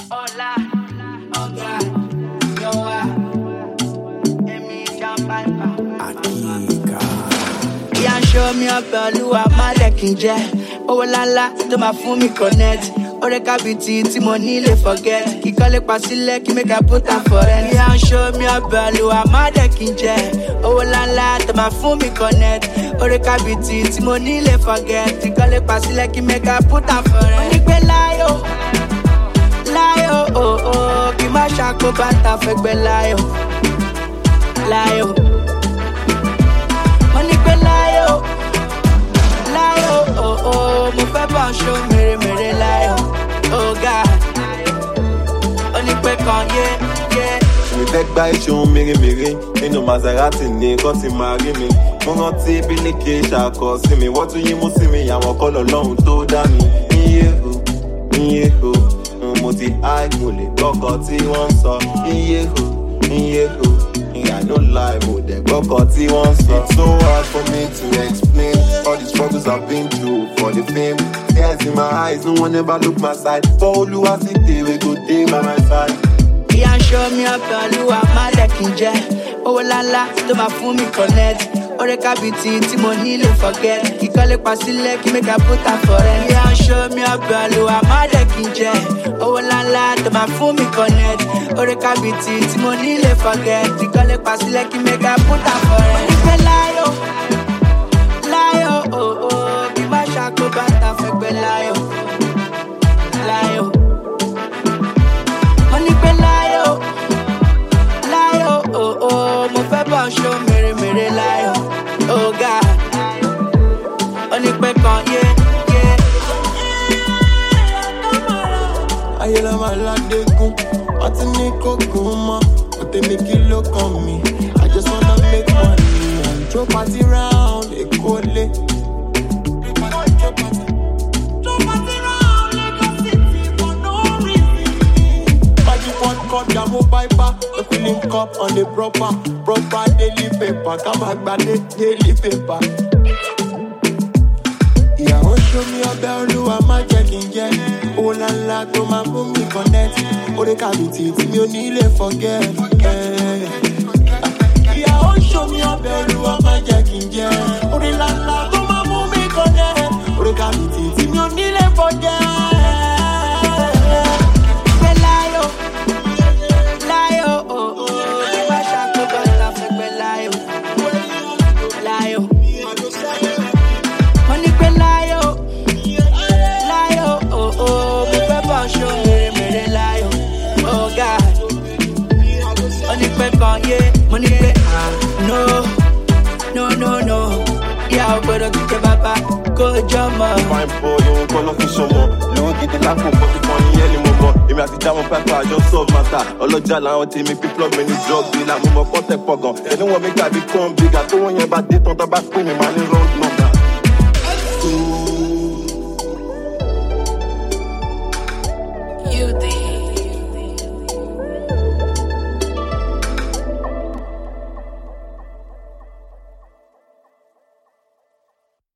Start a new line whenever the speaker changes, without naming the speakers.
Hola, Oga, Yoa, Emi Jamaica.
Akika.
Yeah, show me up, Olúwa má jẹ́ kí n jẹ. Owó lálá tó máa fún mi connect. Ore kabiti tí mo ní lè forget. Kíkọ́lé pa sílẹ̀ kí make I put am for rent. Yeah, show me up, Olúwa má jẹ́ kí n jẹ. Owó lálá tó máa fún mi connect. Ore kabiti tí mo ní lè forget. Kíkọ́lé pa sílẹ̀ kí make I put am for rent. Mo ní pé láyò, láyò, oh oh, kí má ṣàkóbátà fẹ́gbẹ́ láyò, láyò. Mo ní pé láyò, láyò, oh oh, mo fẹ́ bá ọ ṣó mèremère láyò, oh God. Ó ní pé kan yé, yé.
Mi fẹ́ gba iṣu mèremère nínú Maserati ní kọ́ ti máa rí mi. Mo rántí bílíkì ṣàkọ sí mi, wọ́n tún yí mú sí mi, àwọn kọ́lọ̀ lọ́hùn tó dá mi. Iye o, mo ti háì mo lè gbọ́kọ̀ tí wọ́n ń sọ. Iye o, I no lie, mo dẹ̀ gbọ́kọ̀ tí wọ́n ń sọ. It's so hard for me to explain all the struggles I've been through for the fame. Tears in my eyes, no one ever look my side. For Oluwa City, we go dey by my side.
Yeah, show me up, Olúwa má jẹ́ kí n jẹ. Owó lálá tó máa fún mi connect. Ore kabiti tí mo ní lè forget. Kíkọ́lé pa sílẹ̀ kí make I put am for rent. Yeah, show me up, Olúwa má jẹ́ kí n jẹ. Owó lálá tó máa fún mi connect. Ore kabiti tí mo ní lè forget. Kíkọ́lé pa sílẹ̀ kí make I put am for rent. Mo ní pé láyò, láyò, oh oh, kí má ṣàkóbátà fẹ́gbẹ́ láyò, láyò. Mo ní pé láyò, láyò, oh oh, mo fẹ́ bá ọ ṣó mèremère láyò, oh God. Ó ní pé kan yé, yé.
Ayé la máa ládégún, wọ́n ti ní kókó mọ́, kò tèmi kí ló kàn mí. I just wanna make money and throw party round Èkó lé. Cut the mobile bar, the filling cup on the proper daily paper. Come back by the daily paper. Yeah, oh show me a bell, Olúwa má jẹ́ kí n jẹ. Oh la la, tó máa mú mi connect. Ore kabiti tí mi ò ní lè forget. Yeah, oh show me a bell, Olúwa má jẹ́ kí n jẹ. Ore la la, tó máa mú mi connect. Ore kabiti tí mi ò ní lè forget.
Money pay, no. Yeah, I better get your papa, go jump.
Fine boy, you call up for someone. You get the lack of money for the early moment. If I have to jam up, I just solve matter. All of Jala, I want to make people many drugs. Be like, move up, contact program. They don't want me to become bigger. So when you're about this, on the back, put me money road number.
You the